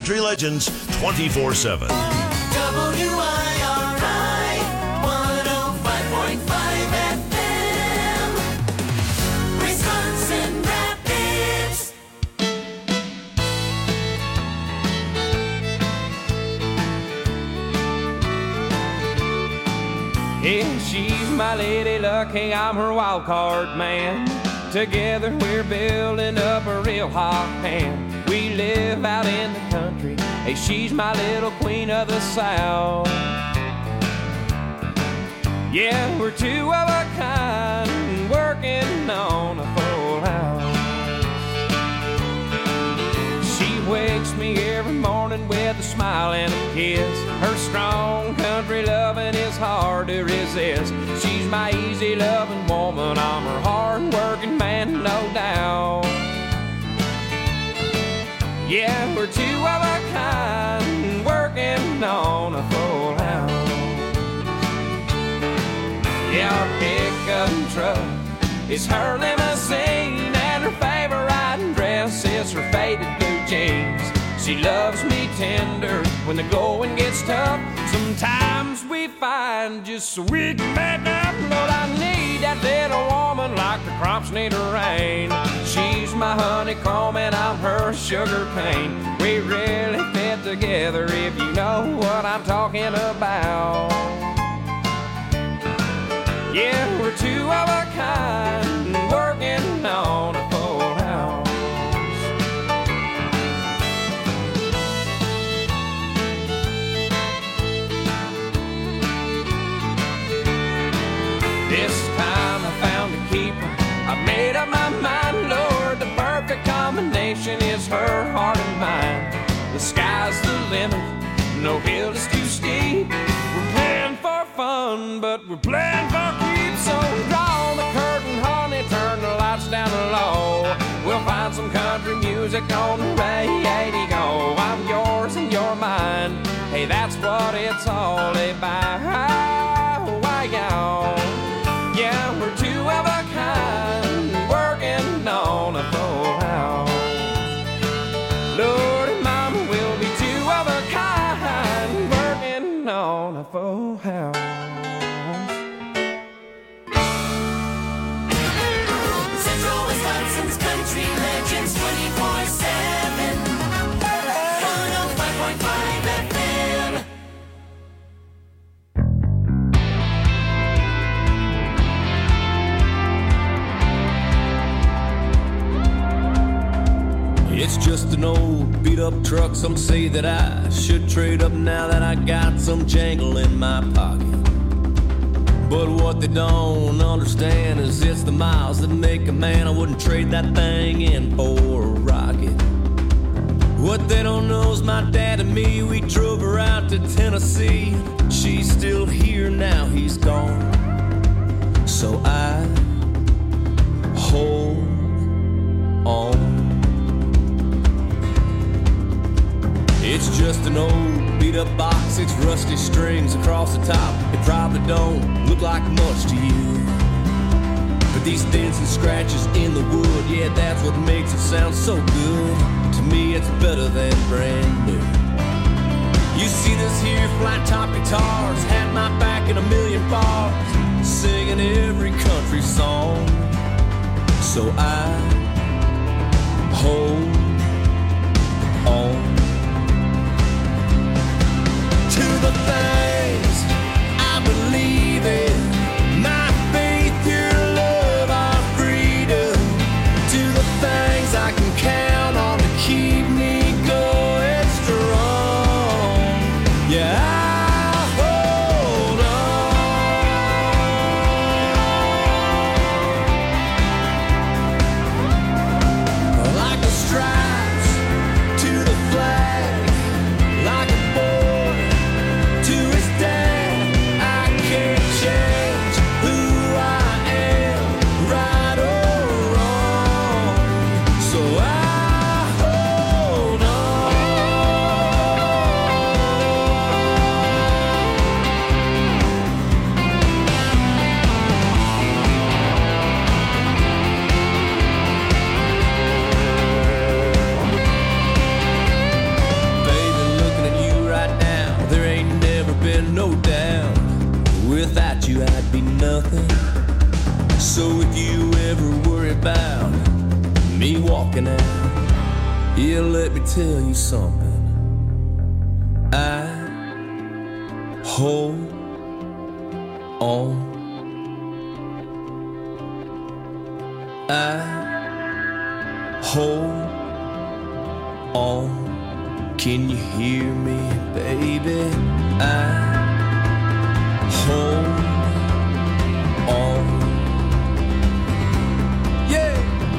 country legends 24/7. WIRI 105.5 FM, Wisconsin Rapids. Yeah, she's my lady luck, hey, I'm her wild card man. Together we're building up a real hot hand. We live out in the country, hey, she's my little queen of the South. Yeah, we're two of a kind, working on a full house. She wakes me every morning with a smile and a kiss. Her strong country loving is hard to resist. She's my easy loving woman, I'm her hard working man, no doubt. Yeah, we're two of a kind, working on a full house. Yeah, our pickup truck is her limousine, and her favorite riding dress is her faded blue jeans. She loves me tender when the going gets tough. Sometimes we find just so we can make up. Lord, I need that little woman like the crops need a rain. She's my honeycomb and I'm her sugar cane. We really fit together if you know what I'm talking about. Yeah, we're two of a kind, working on a full house. This time I found a keeper, I made up my mind, Lord, the perfect combination is her heart and mind. The sky's the limit, no hill is too steep. We're playing for fun, but we're playing for keeps. So draw the curtain, honey, turn the lights down low. We'll find some country music on the radio. I'm yours and you're mine, hey, that's what it's all about. Why, y'all? Yeah, we're two of a kind, working on a full house. Lord and Mama, we'll be two of a kind, working on a full house. Central Wisconsin's country legends 24/7, 105.5 FM. It's just an old beat-up truck. Some say that I should trade up now that I got some jangle in my pocket. But what they don't understand is it's the miles that make a man. I wouldn't trade that thing in for a rocket. What they don't know is my dad and me, we drove her out to Tennessee. She's still here now, he's gone. So I hold on. It's just an old beat-up box, 6 rusty strings across the top. It probably don't look like much to you, but these dents and scratches in the wood, yeah, that's what makes it sound so good. To me, it's better than brand new. You see this here flat-top guitars had my back in a million bars, singing every country song. So I hold on to the things I believe in, my faith, your love, our freedom, to the things I can count on to keep me going strong. Yeah, I'll hold on like the stripes to the flag. about me walking out. Yeah, let me tell you something. I hold on. I hold on. Can you hear me, baby? I hold on. Yeah.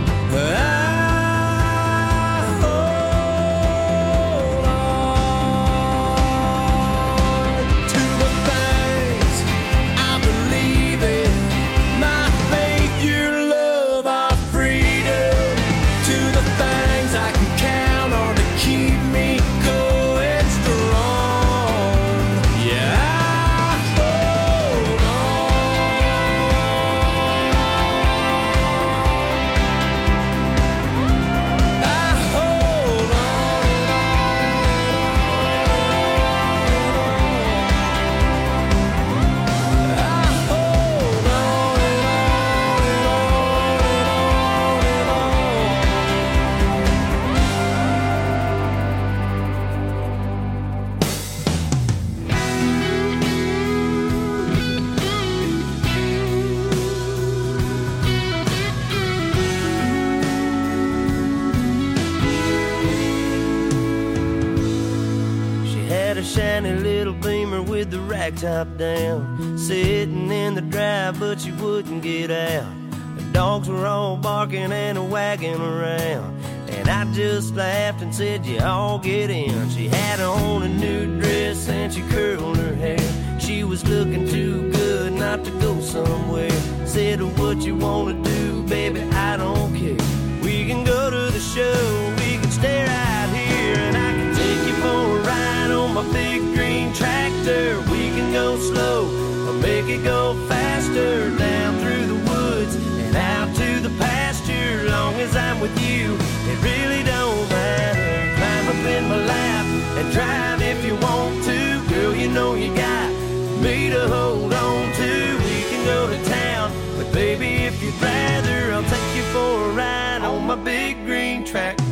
Top down, sitting in the drive, but she wouldn't get out. The dogs were all barking and wagging around, and I just laughed and said, "You all get in." She had on a new dress and she curled her hair. She was looking too good not to go somewhere. Said, "What you wanna do, baby? I don't care. We can go to the show, we can stay right here, and I can take you for a ride on my big green tractor. We can go slow or make it go faster, down through the woods and out to the pasture. Long as I'm with you, it really don't matter. Climb up in my lap and drive if you want to. Girl, you know you got me to hold on to. We can go to town, but baby, if you'd rather, I'll take you for a ride on my big green tractor.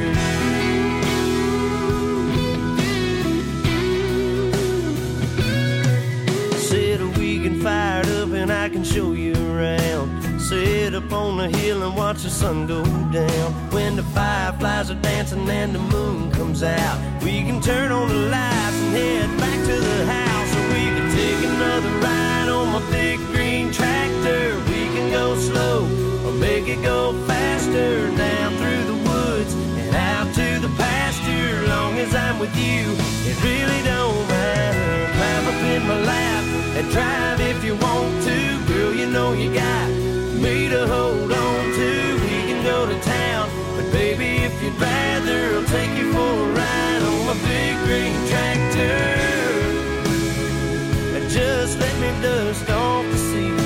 Fired up and I can show you around. Sit up on the hill and watch the sun go down. When the fireflies are dancing and the moon comes out, we can turn on the lights and head back to the house. Or we can take another ride on my big green tractor. We can go slow or make it go faster, down through the woods and out to the pasture. Long as I'm with you, it really don't matter. Climb up in my lap and drive if you want to. Girl, you know you got me to hold on to. We can go to town, but baby, if you'd rather, I'll take you for a ride on my big green tractor. And just let me dust off the seat.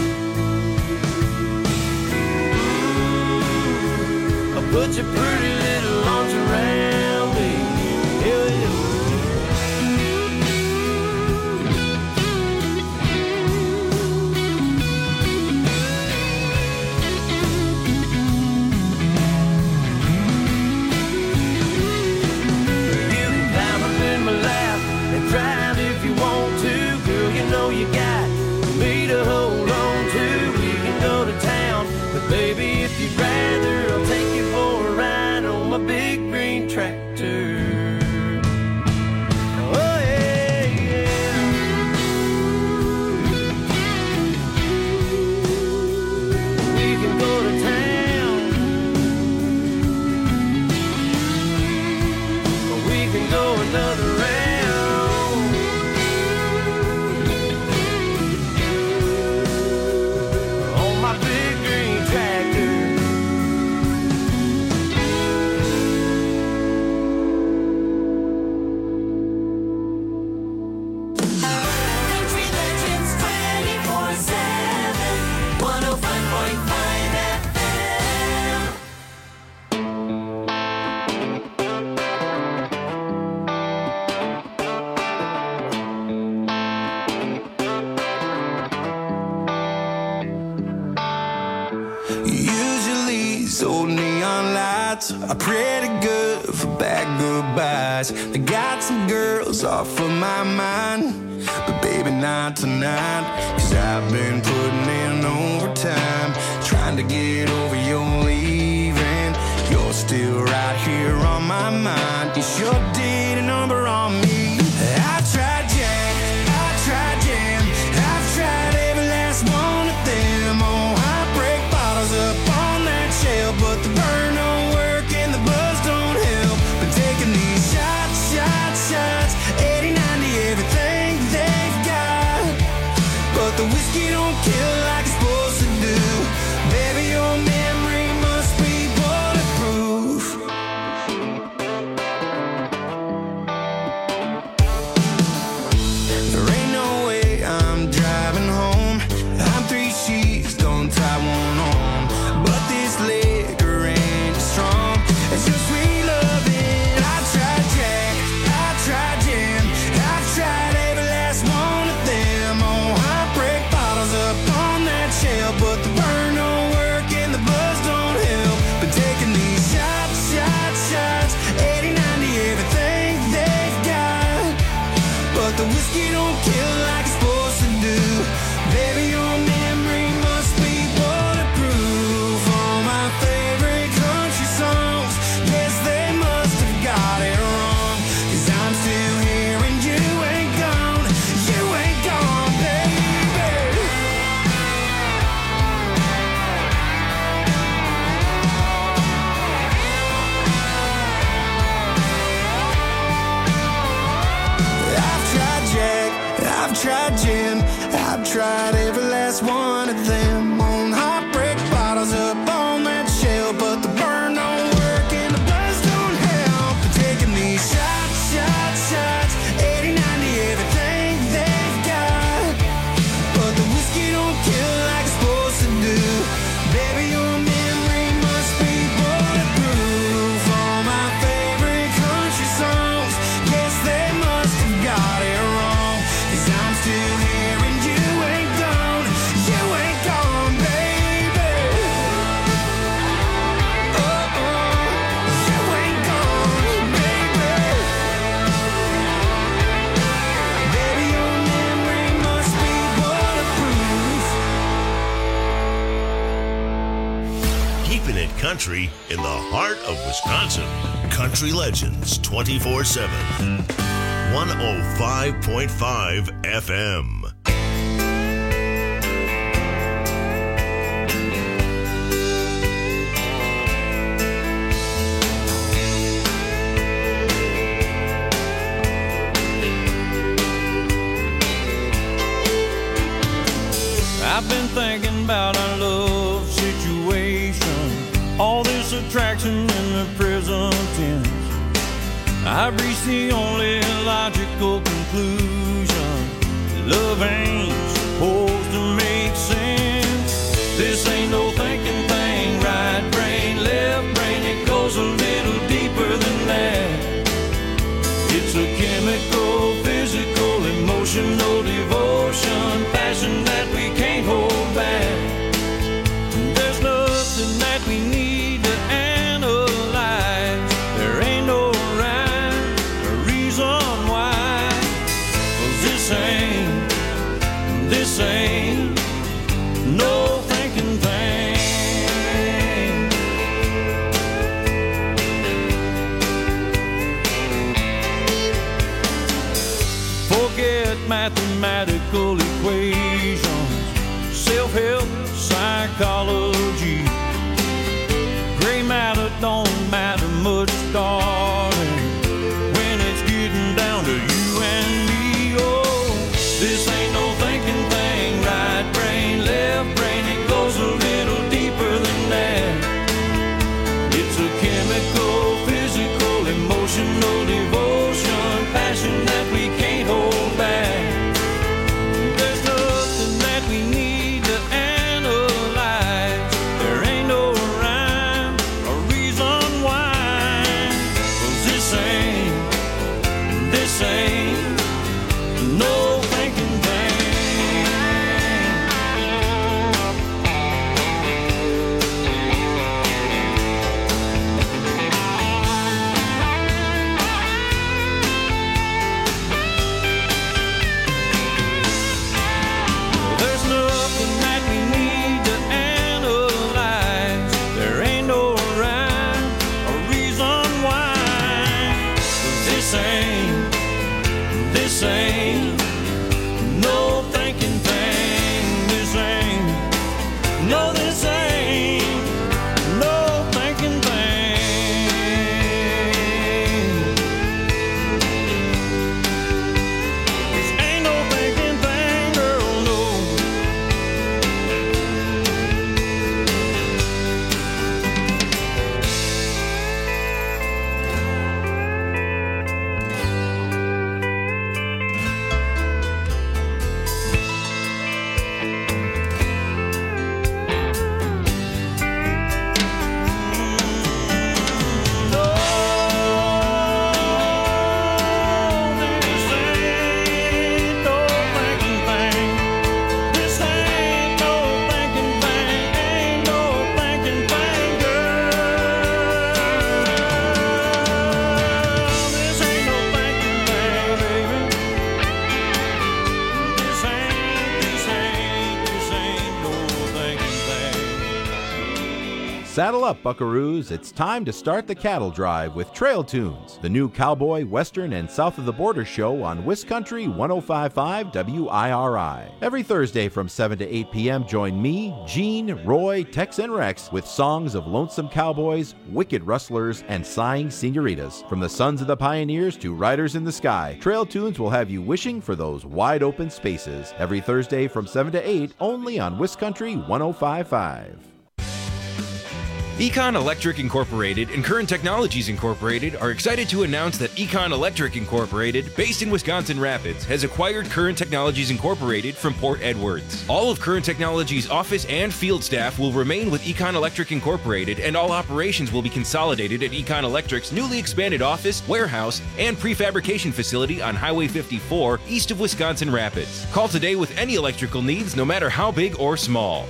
I'll put your pretty little arms around me. Yeah, yeah. Drive if you want to, girl, you know you got me to hold on to. We can go to town, but baby, if you'd rather, I'll take you for a ride nights are pretty good for bad goodbyes. I got some girls off of my mind, but baby not tonight. 'Cause I've been putting in overtime, trying to get over your leaving. You're still right here on my mind. You sure did a number on me. I tried Jack, I tried Jam, I've tried every last one of them. Oh, heartbreak bottles up on that shelf, but the burn don't work and the buzz don't help. Been taking these shots, shots, shots, 80, 90, everything they've got, but the whiskey don't kill like it's supposed to do. Baby, your memory must be bulletproof. There ain't no way I'm driving home. I'm 3 sheets, don't tie one on, but this liquor ain't as strong as your sweet loving. I tried Jack, I tried Jam, I've tried every last one of them. Oh, heartbreak bottles up on that shelf, but the burn don't work and the buzz don't help. Been taking these shots, shots, shots, 80, 90, everything they've got, but the whiskey don't kill like it's supposed to do. Baby, your memory must be bulletproof. All my favorite country songs, yes, they must have got it wrong. 'Cause I'm still here and you ain't gone, baby. I've tried Jack, I've tried Jim, I've tried every last one of them. On heartbreak bottles up on that shelf, but the burn don't work and the buzz don't help. Taking these shots, shots, shots, 80, 90, everything they've got, but the whiskey don't kill like it's supposed to do. Baby, your memory must be bulletproof. All my favorite country songs, yes, they must have got it wrong. 'Cause I'm still here and you ain't gone, baby. Oh, you ain't gone, baby. Baby, your memory must be bulletproof. Keeping it country in the heart of Wisconsin. Country Legends 24/7. 105.5 FM. I've been thinking about our love situation, all this attraction in the present tense. I've reached the only logical conclusion: love ain't supposed to make sense. This ain't no thinking thing, right brain, left brain, it goes a little deeper than that. It's a chemical, physical, emotional devotion, passion that we can't hold back. There's nothing that we need to analyze. There ain't no rhyme or reason why. 'Cause this ain't no thinking thing. Forget mathematical equations, self-help, psychology. Gray matter don't matter much, darling, when it's getting down to you and me. Oh, this ain't no thinking thing, right brain, left brain, it goes a little deeper than that. It's a chemical, physical, emotional devotion, passion that we can't hold back. There's nothing that we need to analyze. There ain't no rhyme or reason why. 'Cause this ain't no thinking thing. Saddle up, buckaroos. It's time to start the cattle drive with Trail Tunes, the new cowboy, western, and south of the border show on Wiscountry 105.5 WIRI. Every Thursday from 7 to 8 p.m., join me, Gene, Roy, Tex, and Rex with songs of lonesome cowboys, wicked rustlers, and sighing senoritas. From the sons of the pioneers to riders in the sky, Trail Tunes will have you wishing for those wide open spaces. Every Thursday from 7 to 8, only on Wiscountry 105.5. Econ Electric Incorporated and Current Technologies Incorporated are excited to announce that Econ Electric Incorporated, based in Wisconsin Rapids, has acquired Current Technologies Incorporated from Port Edwards. All of Current Technologies' office and field staff will remain with Econ Electric Incorporated, and all operations will be consolidated at Econ Electric's newly expanded office, warehouse, and prefabrication facility on Highway 54 east of Wisconsin Rapids. Call today with any electrical needs, no matter how big or small.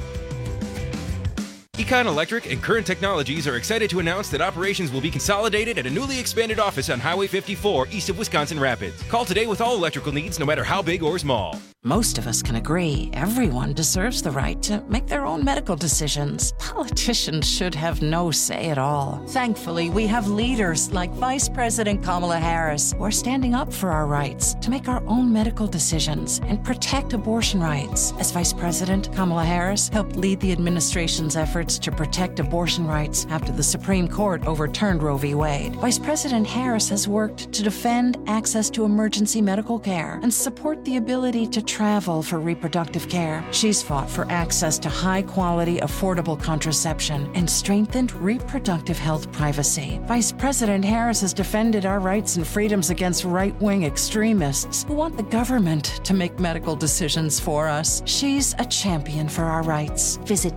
Econ Electric and Current Technologies are excited to announce that operations will be consolidated at a newly expanded office on Highway 54 east of Wisconsin Rapids. Call today with all electrical needs, no matter how big or small. Most of us can agree everyone deserves the right to make their own medical decisions. Politicians should have no say at all. Thankfully, we have leaders like Vice President Kamala Harris who are standing up for our rights to make our own medical decisions and protect abortion rights. As Vice President, Kamala Harris helped lead the administration's efforts to protect abortion rights after the Supreme Court overturned Roe v. Wade. Vice President Harris has worked to defend access to emergency medical care and support the ability to travel for reproductive care. She's fought for access to high-quality, affordable contraception and strengthened reproductive health privacy. Vice President Harris has defended our rights and freedoms against right-wing extremists who want the government to make medical decisions for us. She's a champion for our rights. Visit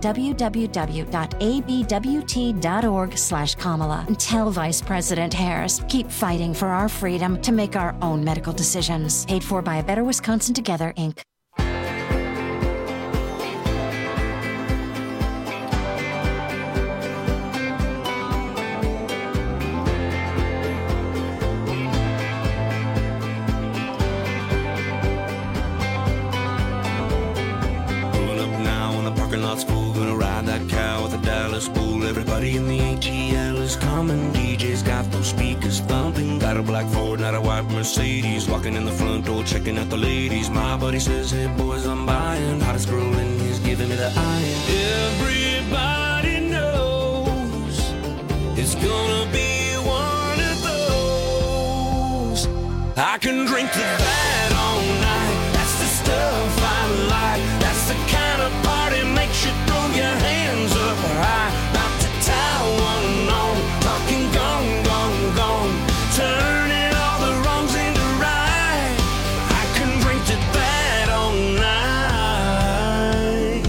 www.abwt.org/Kamala and tell Vice President Harris, keep fighting for our freedom to make our own medical decisions. Paid for by A Better Wisconsin Together, Inc. School, gonna ride that cow with a Dallas bull. Everybody in the ATL is coming. DJ's got those speakers thumping. Got a black Ford, not a white Mercedes. Walking in the front door, checking out the ladies. My buddy says, hey boys, I'm buying. Hottest girl in he's giving me the eye. Everybody knows it's gonna be one of those. I can drink to that all night. That's the stuff I like. That's the kind of party makes you throw your hands up high. About to tie one on, talking gone, gone, gone. Turning all the wrongs into right. I can drink to that all night.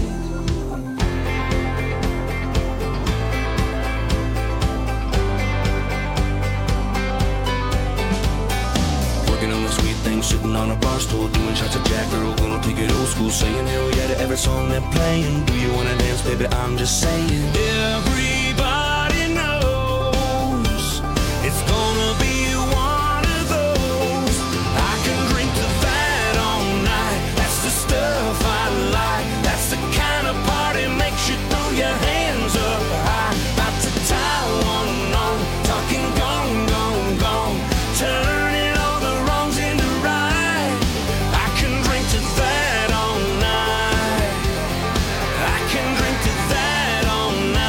Working on the sweet thing, sitting on a bar stool, doing shots of Jack Earl, gonna take it old school, saying hell yeah to every song they're playing. Do you wanna dance, baby? I'm just saying. Everybody knows it's gonna be one of those. I can drink to that all night. That's the stuff I like. That's the kind of party makes you throw your hands up high. About to tie one on, talking gone, gone, gone. Turning all the wrongs into right. I can drink to that all night. I can drink to that all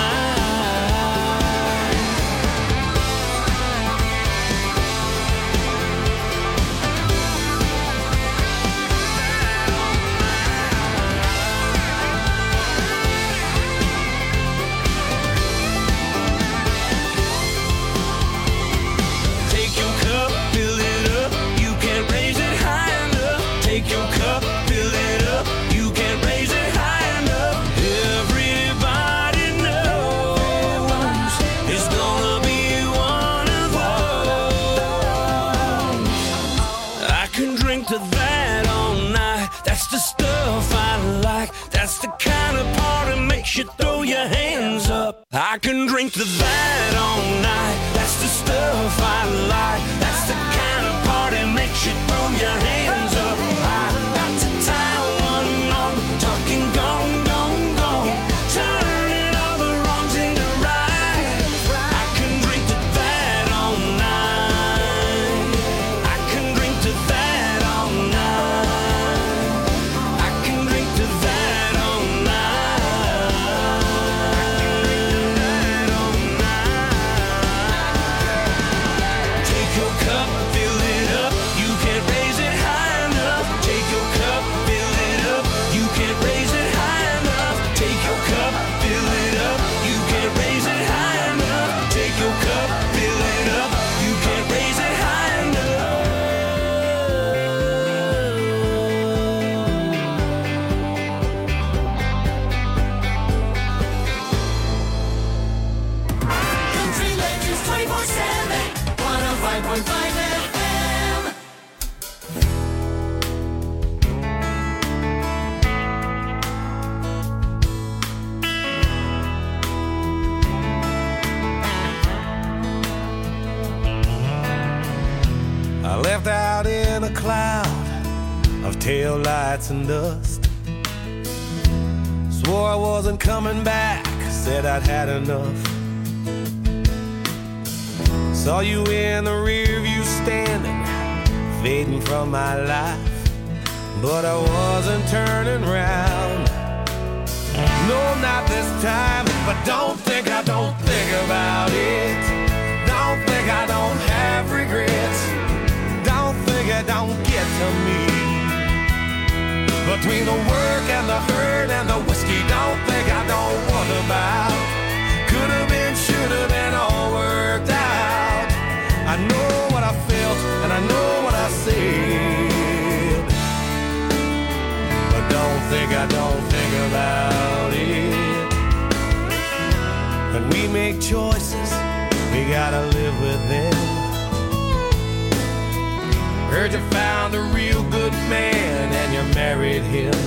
night. Take your cup, fill it up. You can't raise it high enough. Take your cup, fill it up. You can't raise it high enough. Everybody knows it's gonna be one of those. I can drink to that all night. That's the stuff I like. That's the kind of party makes you throw your hands up. I can drink to that all night. That's the stuff I like. That's the kind of party makes you throw your hands up. I got to tie one on, talking gone, gone, gone. Turning all the wrongs into right. cloud of tail lights and dust. Swore I wasn't coming back, said I'd had enough. Saw you in the rear view standing, fading from my life, but I wasn't turning round. No, not this time, but don't think I don't think about it. Don't think I don't have regrets. Don't think it don't get to me. Between the work and the hurt and the whiskey, don't think I don't wonder about. Could have been, should have been, all worked out. I know what I felt and I know what I said, but don't think I don't think about it. When we make choices, we gotta live with them. Heard you found a real good man and you married him.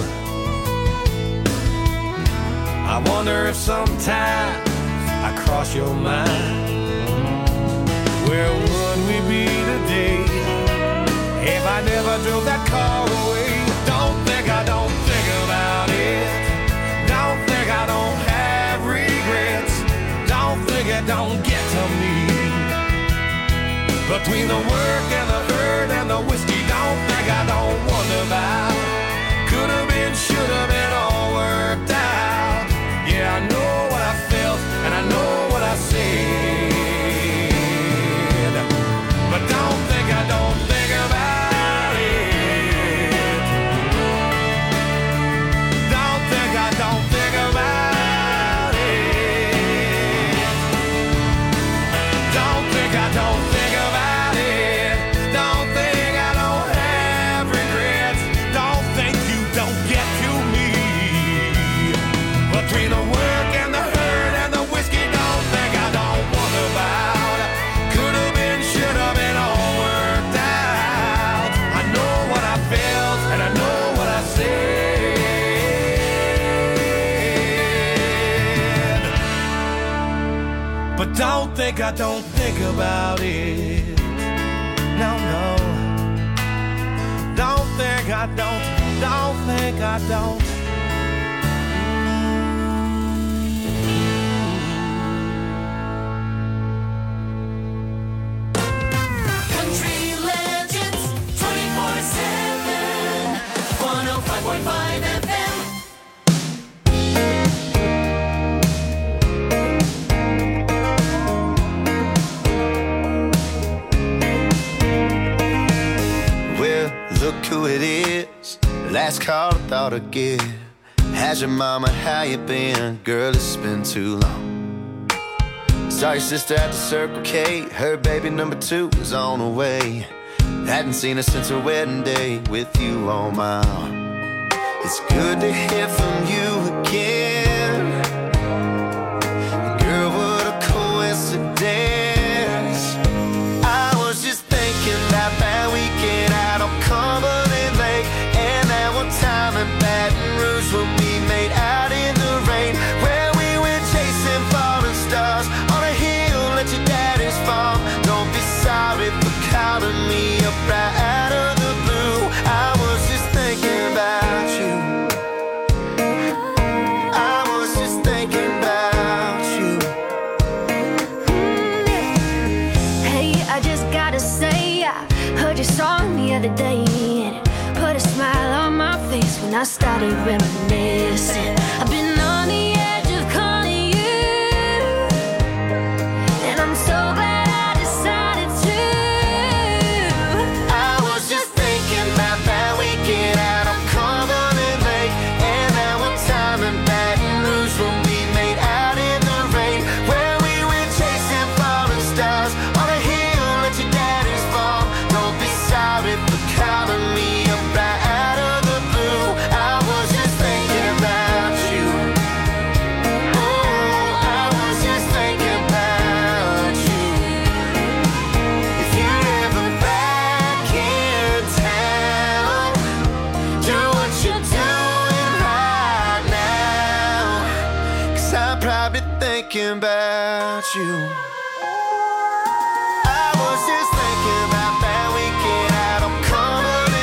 I wonder if sometimes I cross your mind. Where would we be today if I never drove that car away? Don't think I don't think about it. Don't think I don't have regrets. Don't think it don't get to me. Between the work and the hurt and the whiskey, don't think I don't wonder about. Could have been, should have been, all worked out. Yeah, I know what I felt and I know what I said, but don't think I don't think about it. Don't think I don't think about it. Don't think I don't think about it. Don't think I don't have regrets. Don't think you don't get to me. Between the work and the hurt and the whiskey, don't think I don't wonder about. Could have been, should have been, all worked out. I know what I felt and I know what I said, but don't think I don't think about it. No, no. Don't think I don't think I don't. Country Legends 24/7, 105.5 FM. Well, look who it is. Last call I thought I'd get. How's your mama, how you been? Girl, it's been too long. Saw your sister at the Circle K. Her baby number 2 was on the way. Hadn't seen her since her wedding day with you on my arm. It's good to hear from you again. Girl, what a coincidence. I was just thinking about that weekend out on Cumberland Lake, and that one time in Baton Rouge when we made out in the rain, where we went chasing falling stars on a hill at your daddy's farm. Don't be sorry for calling me up right out of the blue. I was just thinking about you. I was just thinking about you. Hey, I just gotta say, I heard your song the other day, and it put a smile on my face when I started reminiscing. I've been on the edge of calling you, and I'm so glad I decided to. I was just thinking about that weekend out on Cumberland Lake, and that one time in Baton Rouge when we made out in the rain, where we went chasing falling stars on a hill at your daddy's farm. Don't be sorry for calling me up right out of the blue. I was just thinking about you. Oh, I was just thinking about you. If you're ever back in town, do what you're doing right now, 'cause I'm probably thinking about you. I was just thinking about that weekend out on Cumberland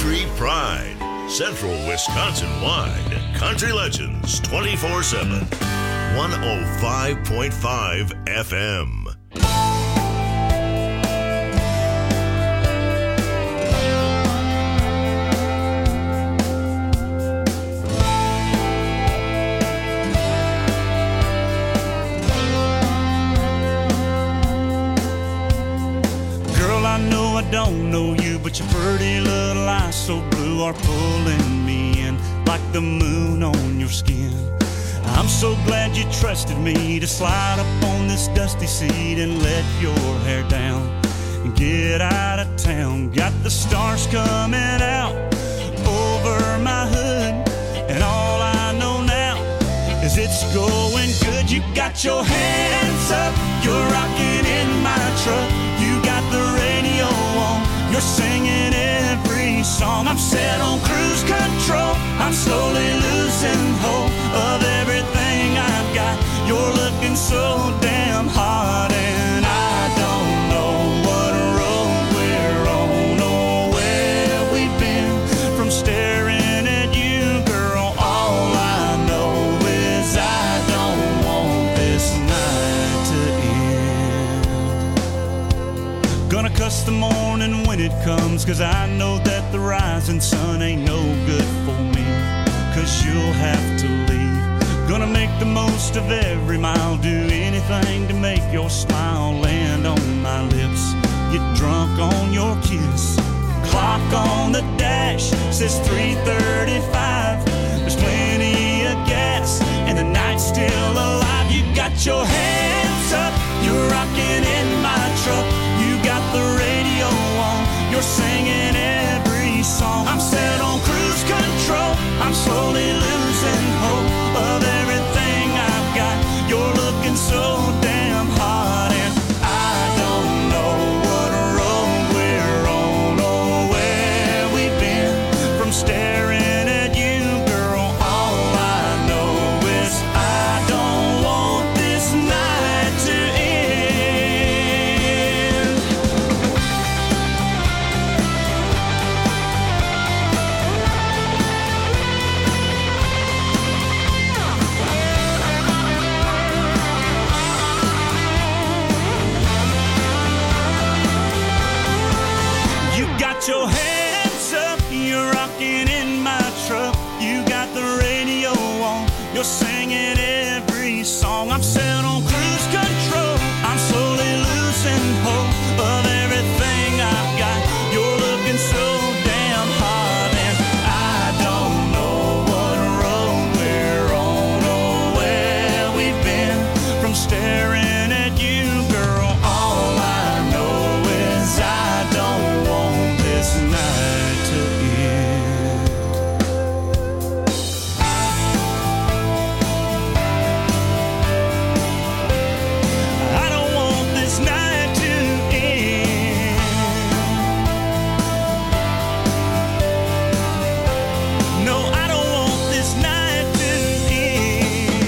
Country Pride. Central Wisconsin-wide. Country Legends 24/7. 105.5 FM. Don't know you, but your pretty little eyes so blue are pulling me in like the moon on your skin. I'm so glad you trusted me to slide up on this dusty seat and let your hair down and get out of town. Got the stars coming out over my hood, and all I know now is it's going good. You got your hands up, you're rocking in my truck. You got the radio on, you're singing every song. I'm set on cruise control, I'm slowly losing hope of everything I've got. You're looking so damn hot, and I don't know what road we're on or where we've been from staring at you, girl. All I know is I don't want this night to end. Gonna cuss the morning when it comes, 'cause I know that the rising sun ain't no good for me, 'cause you'll have to leave. Gonna make the most of every mile, do anything to make your smile land on my lips. Get drunk on your kiss. Clock on the dash says 3:35. There's plenty of gas and the night's still alive. You got your hands up, you're rocking in my truck. You got the radio on, you're singing every song. I'm set on cruise control, I'm slowly losing hope of everything I've got. You're looking so damn hot, and I don't know what road we're on or where we've been from staring at you, girl. All I know is I don't want this night to end. You got your hands up, you're rocking in my truck. You got the radio on, you're singing every song. I'm set on cruise control, I'm slowly losing hope of everything I've got. You're looking so damn hot, and I don't know what road we're on or where we've been from staring at you, girl. All I know is I don't want this night to end. I don't want this night to end. No, I don't want this night to end.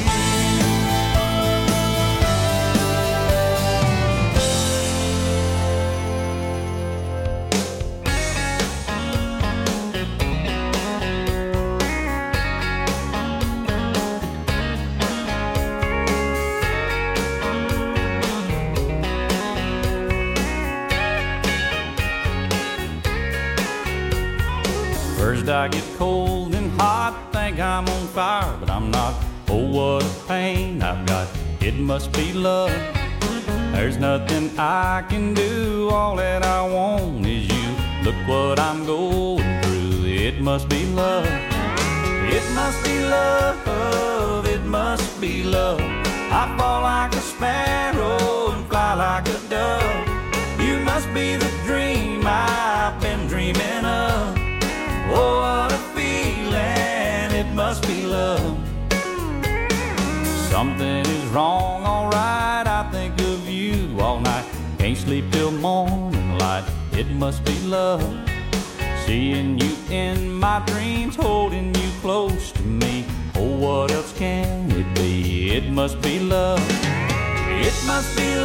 First I get cold and hot, think I'm on fire, but I'm not. Oh, what a pain I've got, it must be love. There's nothing I can do, all that I want is you. Look what I'm going through, it must be love. It must be love, it must be love. I fall like a sparrow and fly like a dove. You must be the dream I've been dreaming of. Oh, what a feeling, it must be love. Something is wrong, alright, I think of you all night. Can't sleep till morning light, it must be love. Seeing you in my dreams, holding you close to me. Oh, what else can it be? It must be love. It must be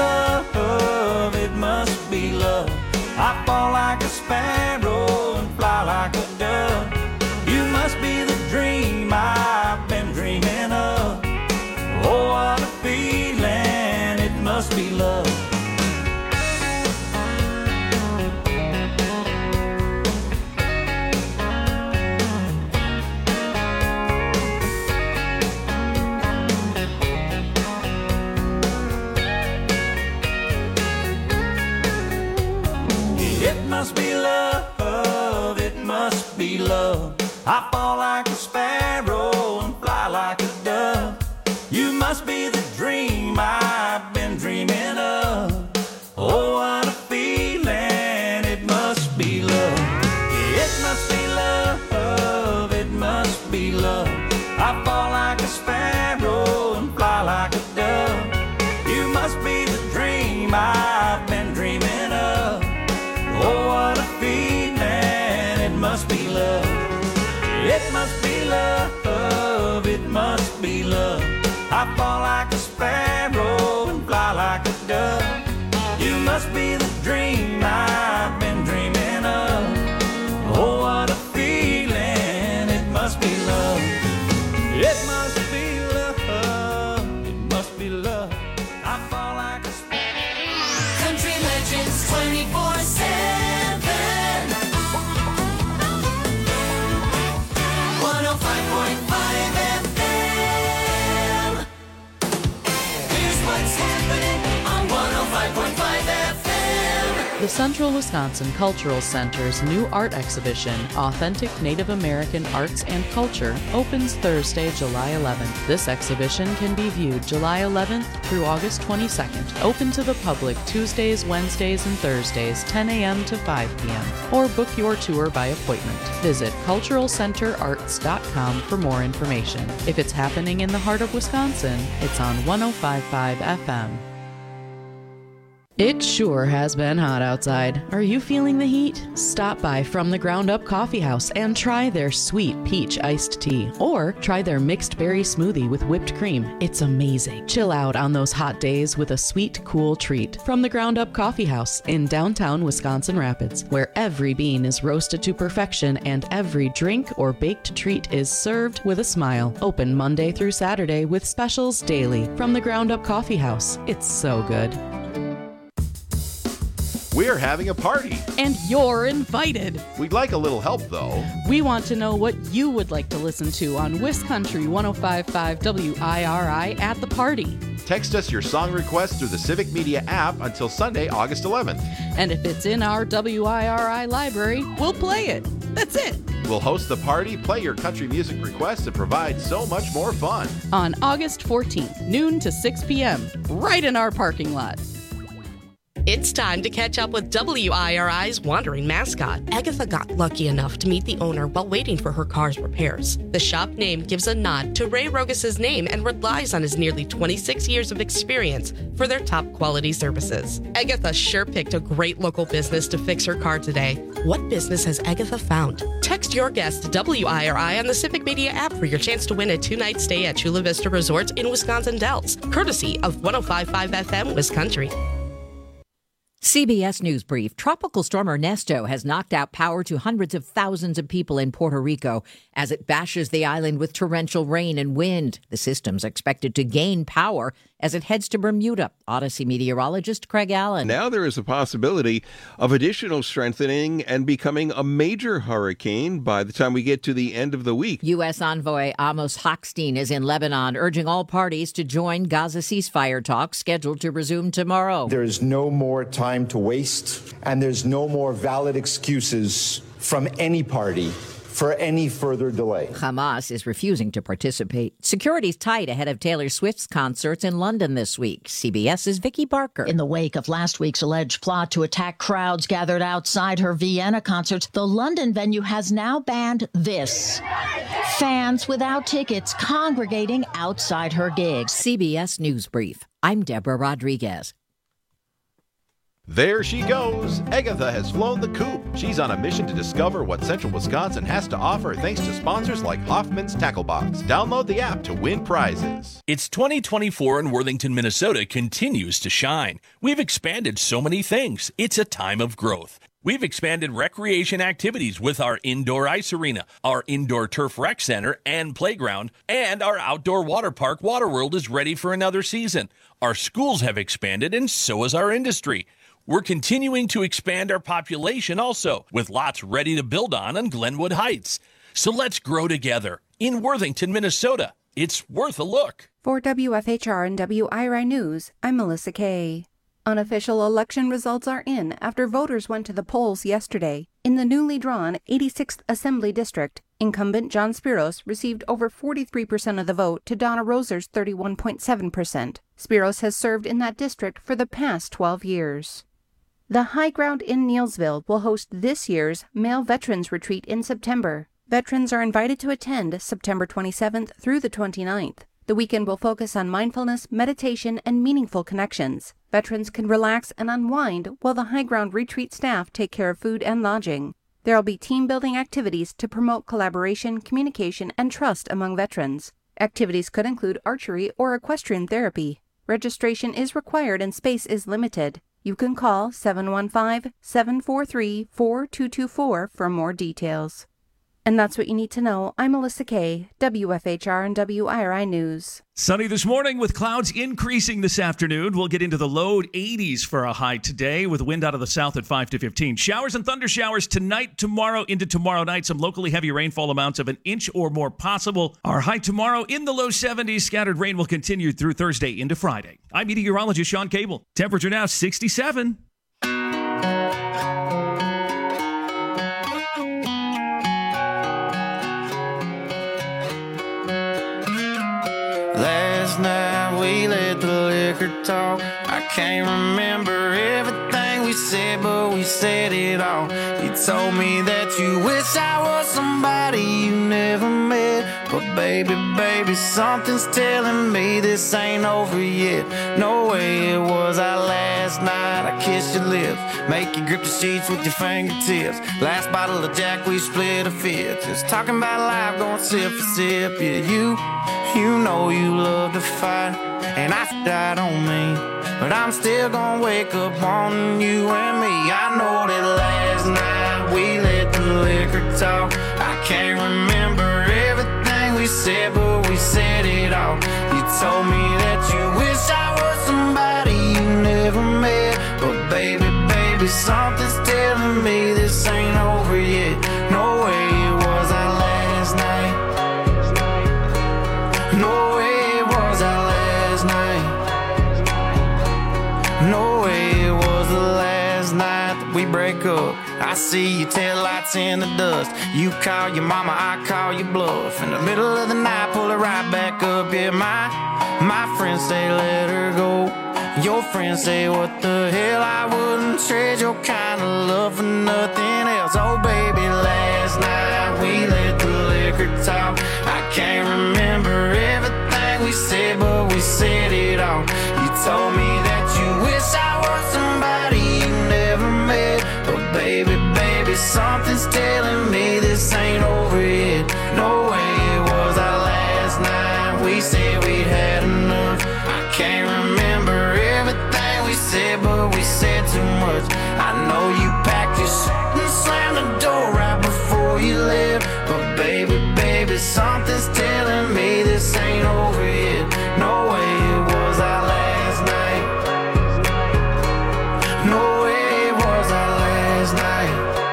love, it must be love. I fall like a sparrow and fly like a dove. love. I fall like a sparrow and fly like a dove. You must be the dream I've been dreaming of. Oh, what a feeling, it must be love. It must be love, it must be love. I fall like a sparrow and fly like a dove. You must be the dream I've been dreaming of. Oh, what a feeling, it must be love. It must be love, it must be love. I fall like a sparrow and fly like a dove. You must be the dream I've been dreaming of. Oh, what a feeling, it must be love. It must be love, it must be love. I fall like a sparrow. Country Legends 24/7. 105.5 FM. Here's what's happening on 105.5 FM. The Central Wisconsin Cultural Center's new art exhibition, Authentic Native American Arts and Culture, opens Thursday, July 11th. This exhibition can be viewed July 11th through August 22nd, open to the public Tuesdays, Wednesdays, and Thursdays, 10 a.m. to 5 p.m., or book your tour by appointment. Visit culturalcenterarts.com for more information. If it's happening in the heart of Wisconsin, it's on 105.5 FM. It sure has been hot outside. Are you feeling the heat? Stop by From the Ground Up Coffee House and try their sweet peach iced tea, or try their mixed berry smoothie with whipped cream. It's amazing. Chill out on those hot days with a sweet, cool treat. From the Ground Up Coffee House in downtown Wisconsin Rapids, where every bean is roasted to perfection and every drink or baked treat is served with a smile. Open Monday through Saturday with specials daily. From the Ground Up Coffee House. It's so good. We're having a party. And you're invited. We'd like a little help, though. We want to know what you would like to listen to on Wiscountry 105.5 WIRI at the party. Text us your song request through the Civic Media app until Sunday, August 11th. And if it's in our WIRI library, we'll play it. That's it. We'll host the party, play your country music requests, and provide so much more fun. On August 14th, noon to 6 p.m., right in our parking lot. It's time to catch up with WIRI's wandering mascot. Agatha got lucky enough to meet the owner while waiting for her car's repairs. The shop name gives a nod to Ray Rogas' name and relies on his nearly 26 years of experience for their top quality services. Agatha sure picked a great local business to fix her car today. What business has Agatha found? Text your guess to WIRI on the Civic Media app for your chance to win a 2-night stay at Chula Vista Resort in Wisconsin Dells, courtesy of 105.5 FM Wiscountry. CBS News Brief. Tropical storm Ernesto has knocked out power to hundreds of thousands of people in Puerto Rico as it bashes the island with torrential rain and wind. The system's expected to gain power as it heads to Bermuda. Odyssey meteorologist Craig Allen. Now there is a possibility of additional strengthening and becoming a major hurricane by the time we get to the end of the week. U.S. envoy Amos Hochstein is in Lebanon, urging all parties to join Gaza ceasefire talks scheduled to resume tomorrow. There is no more time to waste, and there's no more valid excuses from any party for any further delay. Hamas is refusing to participate. Security's tight ahead of Taylor Swift's concerts in London this week. CBS's Vicki Barker. In the wake of last week's alleged plot to attack crowds gathered outside her Vienna concerts, the London venue has now banned this: fans without tickets congregating outside her gigs. CBS News Brief. I'm Deborah Rodriguez. There she goes. Agatha has flown the coop. She's on a mission to discover what Central Wisconsin has to offer thanks to sponsors like Hoffman's Tackle Box. Download the app to win prizes. It's 2024 and Worthington, Minnesota continues to shine. We've expanded so many things. It's a time of growth. We've expanded recreation activities with our indoor ice arena, our indoor turf rec center and playground, and our outdoor water park, Waterworld, is ready for another season. Our schools have expanded, and so has our industry. We're continuing to expand our population also, with lots ready to build on Glenwood Heights. So let's grow together in Worthington, Minnesota. It's worth a look. For WFHR and WIRI News, I'm Melissa Kay. Unofficial election results are in after voters went to the polls yesterday. In the newly drawn 86th Assembly District, incumbent John Spiros received over 43% of the vote to Donna Roser's 31.7%. Spiros has served in that district for the past 12 years. The High Ground in Neillsville will host this year's Male Veterans Retreat in September. Veterans are invited to attend September 27th through the 29th. The weekend will focus on mindfulness, meditation, and meaningful connections. Veterans can relax and unwind while the High Ground retreat staff take care of food and lodging. There will be team-building activities to promote collaboration, communication, and trust among veterans. Activities could include archery or equestrian therapy. Registration is required and space is limited. You can call 715-743-4224 for more details. And that's what you need to know. I'm Melissa Kay, WFHR and WIRI News. Sunny this morning with clouds increasing this afternoon. We'll get into the low 80s for a high today with wind out of the south at 5 to 15. Showers and thunder showers tonight, tomorrow, into tomorrow night. Some locally heavy rainfall amounts of an inch or more possible. Our high tomorrow in the low 70s. Scattered rain will continue through Thursday into Friday. I'm meteorologist Sean Cable. Temperature now 67. Last night we let the liquor talk. I can't remember everything we said, but we said it all. You told me that you wish I was somebody you never met. But baby, something's telling me this ain't over yet. No way it was our last night. I kissed your lips, make you grip the sheets with your fingertips. Last bottle of Jack, we split a fifth. Just talking about life, going sip for sip. Yeah, you know you love to fight, and I died on me, but I'm still gonna wake up on you and me. I know that last night we let the liquor talk. I can't remember everything we said, but we said it all. You told me that you wish I was somebody you never met. But baby, something's telling me this ain't over yet. No way it was our last night. No way it was our last night. No way it was the last night that we break up. I see your taillights in the dust. You call your mama, I call your bluff. In the middle of the night, pull it right back up. Yeah, my friends say let her go. Your friends say what the hell, I wouldn't trade your kind of love for nothing else. Oh baby, last night we let the liquor talk. I can't remember everything we said, but we said it all. You told me that you wish I was somebody you never met. But baby, something's telling me this ain't over yet. No way it was our last night. We said we'd had enough. I can't remember everything we said, but we said too much. I know you packed your shit and slammed the door right before you left. But baby, something's telling me this ain't over yet. No way it was our last night. No way it was our last night.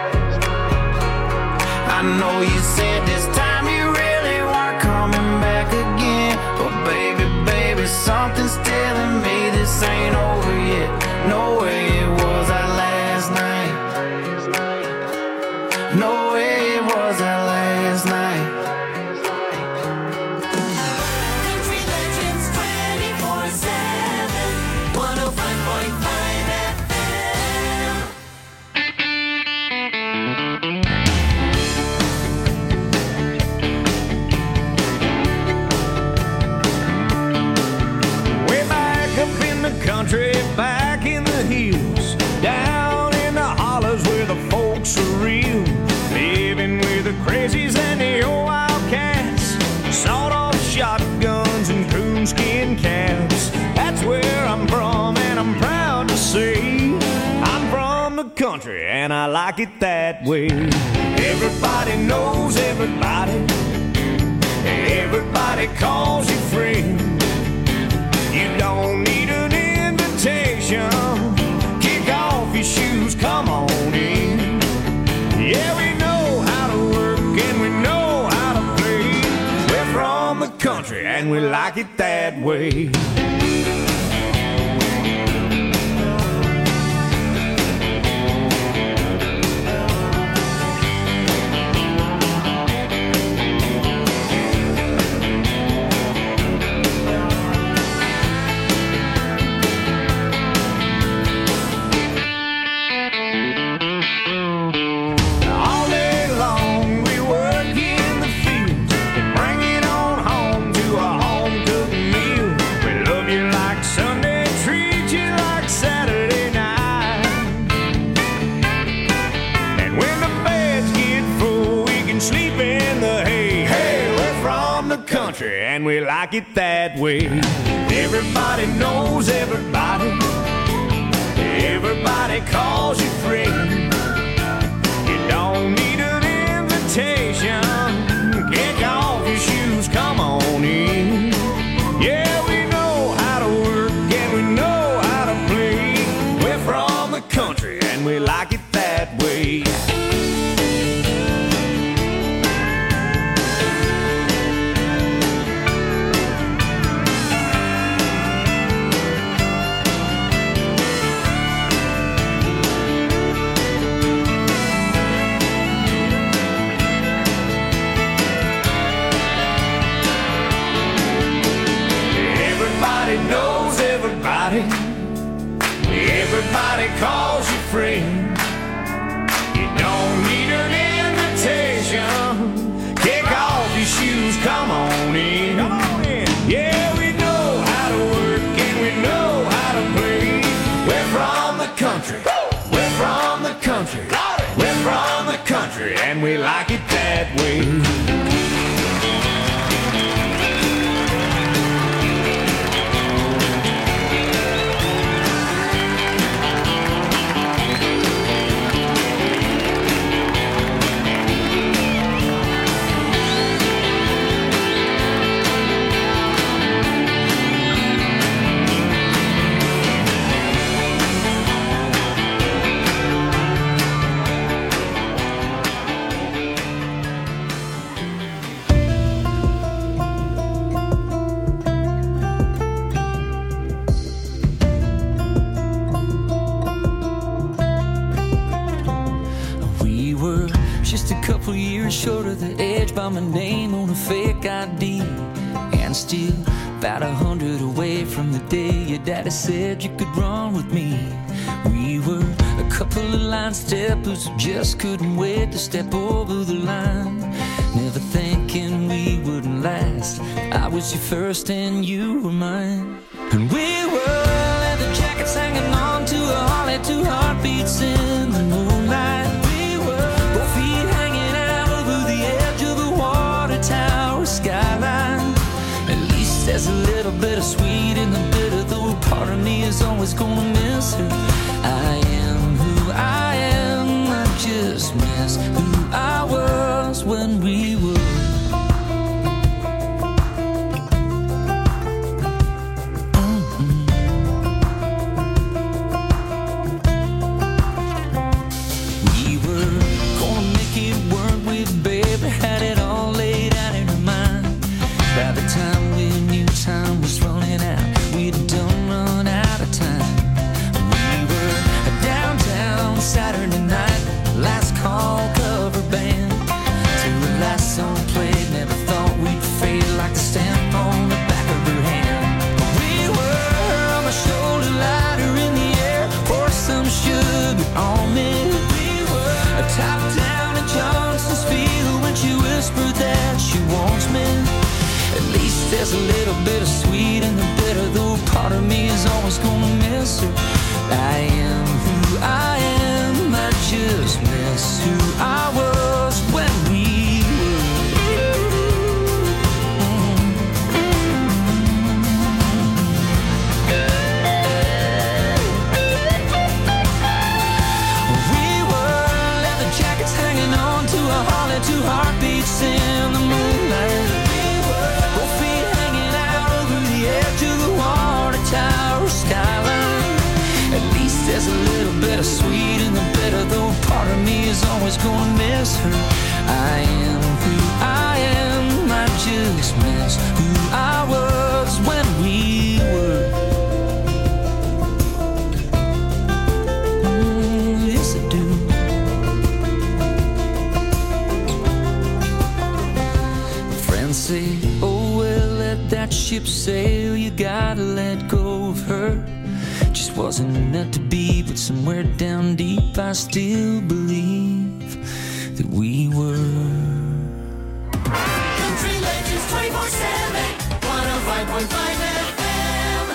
I know you said this time you really weren't coming back again. But baby, something's telling me this ain't over yet. No way it was our last night. No way it was our last night. Country Legends 24/7, 105.5 FM. Way back up in the country, back in the hills, down in the hollers where the folks are real, living with the crazies and the old wildcats, sawed-off shotguns and coonskin caps. That's where I'm from, and I'm proud to say I'm from the country, and I like it that way. Everybody knows everybody, everybody calls you friend. You don't need an invitation. Kick off your shoes, come on in. Yeah, we know how to work and we know how to play. We're from the country and we like it that way. country, and we like it that way. Everybody knows everybody. Everybody calls you friend. You don't need an invitation. Kick off your shoes, come on in. Yeah, we know how to work and we know how to play. We're from the country and we like it that way. Knows everybody. Everybody calls you friend. You don't need an invitation. Kick off your shoes, come on in. Come on in. Yeah, we know how to work and we know how to play. We're from the country. We're from the country. We're from the country and we like it that way. Short of the edge by my name on a fake ID, and still about 100 away from the day your daddy said you could run with me. We were a couple of line steppers who just couldn't wait to step over the line, never thinking we wouldn't last. I was your first and you were mine, and we were leather jackets hanging on to a Harley, 2 heartbeats in the moonlight. Skyline. At least there's a little bit of sweet in the bitter, though part of me is always gonna miss her. I am who I am, I just miss who I was when we were. We were gonna make it work with baby, had it all laid out in her mind. By the time we knew time was running out, we'd done run out of time. We were downtown Saturday night, last call cover band. Till the last song played, never thought we'd fade like the stamp on the back of her hand. We were on my shoulder, lighter in the air, pour some sugar on me. We were top down in Johnson's Field when she whispered that she wants me. At least there's a little bit of sweet in the bitter, though part of me is always gonna miss her. I am who I am, I just miss who I was when we were. We were leather jackets hanging on to a Harley, 2 heartbeats in the moonlight. Tower skyline. At least there's a little bit of sweet in the bitter, though part of me is always gonna miss her. I am who I am, I just miss who I was when we were. Yes, I do. Friends say, oh well, let that ship sail, you gotta let go of her. Just wasn't meant to be, but somewhere down deep I still believe that we were. Country Legends 24/7, 105.5 FM.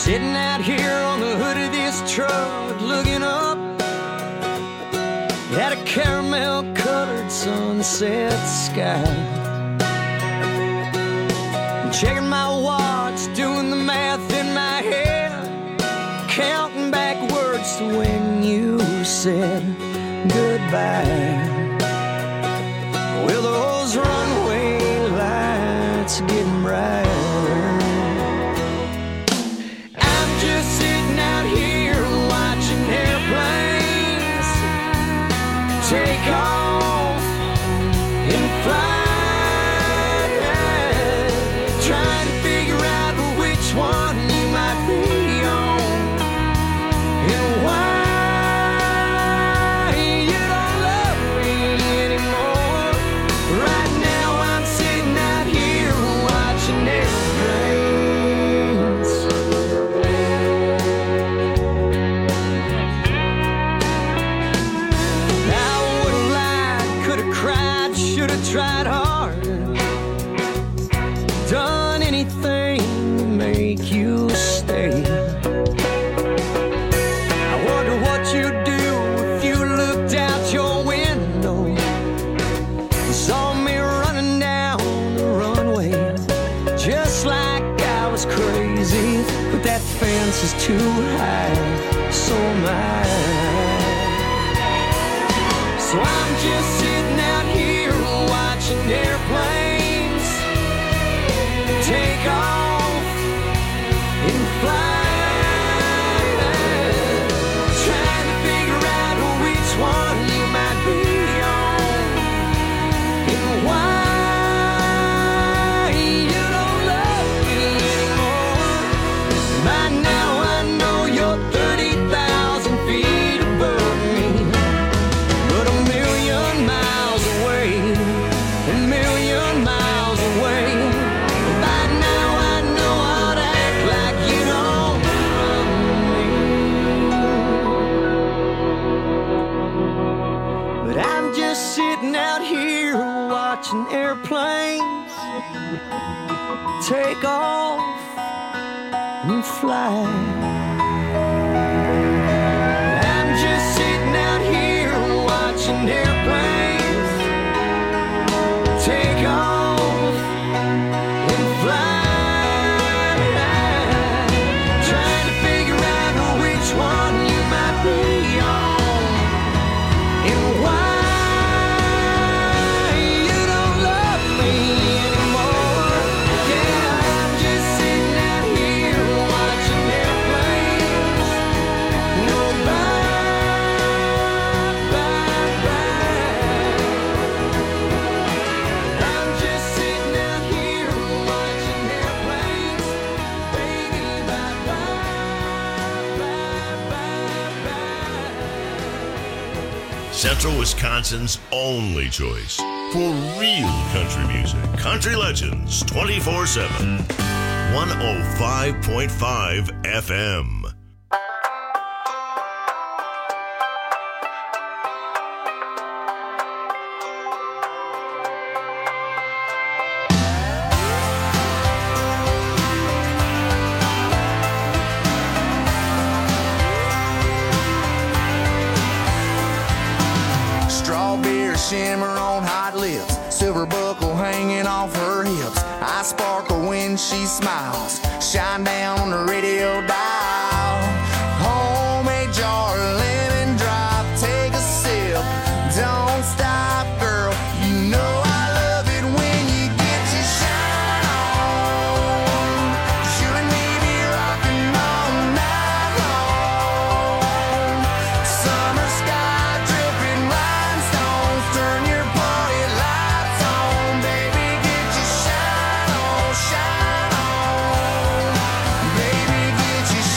Sitting out here on the hood of this truck, looking up at a caramel-colored sunset sky. Checking my watch, doing the math in my head, counting backwards to when you said goodbye. Well, those runway lights are getting brighter. I'm just sitting out here watching airplanes take off and fly. Trying to figure out which one you might be on and why you don't love me anymore. Right now I'm sitting out here watching airplanes. I would've lied, could've cried, should've tried harder, done anything to make you stay. I wonder what you'd do if you looked out your window and saw me running down the runway, just like I was crazy. But that fence is too high, so am I. So I'm just sitting out here watching airplanes take off and fly. Trying to figure out which one you might be on and why you don't love me anymore. By now I know you're 30,000 feet above me, but a million miles away, a million miles away. By now I know how to act like you don't love me. But I'm just sitting out here watching airplanes take off and fly. I'm just sitting out here watching airplanes take off and fly. Trying to figure out which one you might be on and why you don't love me anymore. Yeah, I'm just sitting out here watching airplanes go by, I'm just sitting out here watching airplanes, baby, Central Wisconsin's only choice for real country music. Country Legends 24/7. 105.5 FM. Strawberry shimmer on hot lips, silver buckle hanging off her hips. I sparkle when she smiles, shine down on the radio dial. Homemade jar, lemon drop, take a sip. Don't stop, girl, you know I love it when you get your shine on. 'Cause you and me be rocking all night long. Summer sky dripping rhinestones, turn your party lights on. Baby, get your shine on, shine on. Baby, get your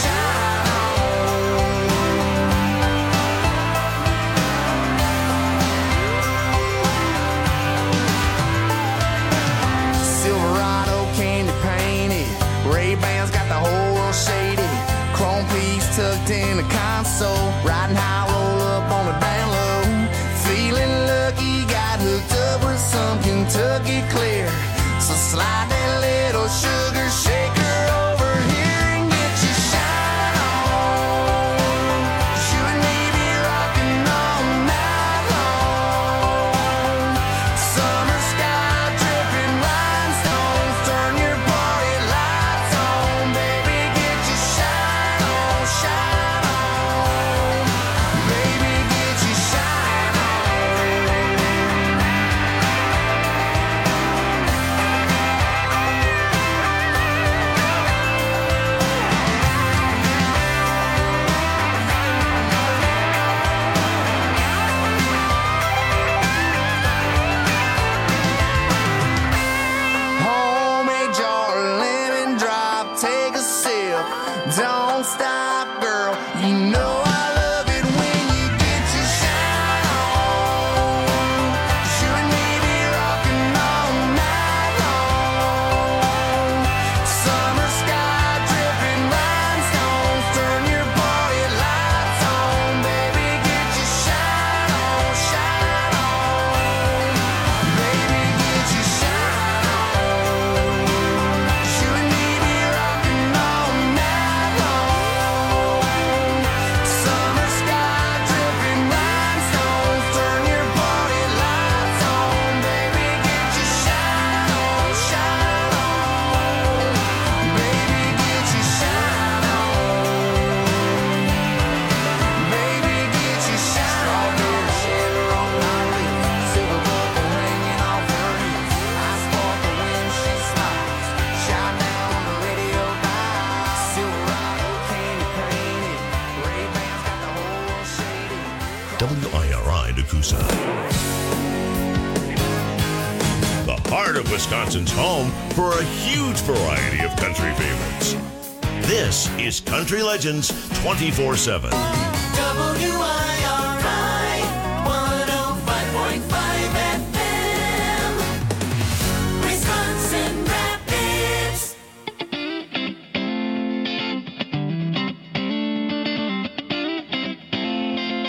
Waukesha. The heart of Wisconsin's home for a huge variety of country favorites. This is Country Legends 24/7. WIRI.